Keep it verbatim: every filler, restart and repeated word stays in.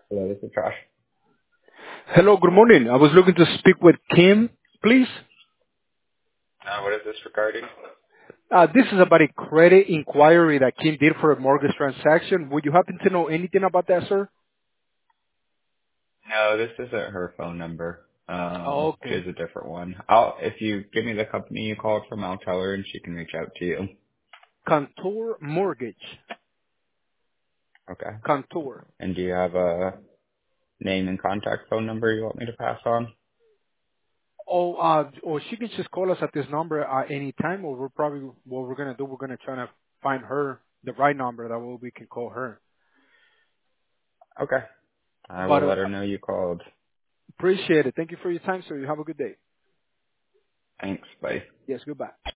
Hello, this is Josh. Hello, good morning. I was looking to speak with Kim, please. Uh, what is this regarding? Uh, this is about a credit inquiry that Kim did for a mortgage transaction. Would you happen to know anything about that, sir? No, this isn't her phone number. Um, she has Okay. a different one. I'll if you give me the company you called from, I'll tell her and she can reach out to you. Contour Mortgage. Okay. Contour. And do you have a name and contact phone number you want me to pass on? Oh, uh, or she can just call us at this number at any time, or we're probably, what we're going to do, we're going to try to find her the right number that way we can call her. Okay. I But will uh, let her know you called. appreciate it. Thank you for your time, sir. You have a good day. Thanks. Bye. Yes, goodbye.